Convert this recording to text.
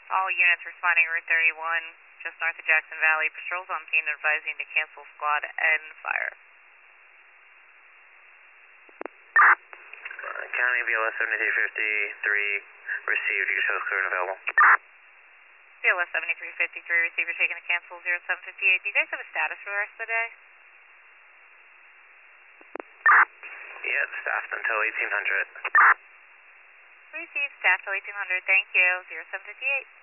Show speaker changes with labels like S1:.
S1: All units responding Route 31, just north of Jackson Valley. Patrols on scene advising to cancel squad and fire.
S2: County BLS 7353 received. You show clear and available.
S1: BLS 7353 receiver taking a cancel 0758. Do you guys have a status for the rest of the day?
S2: Yeah, it's staffed until 1800.
S1: Received, staff till 1800. Thank you. 0758.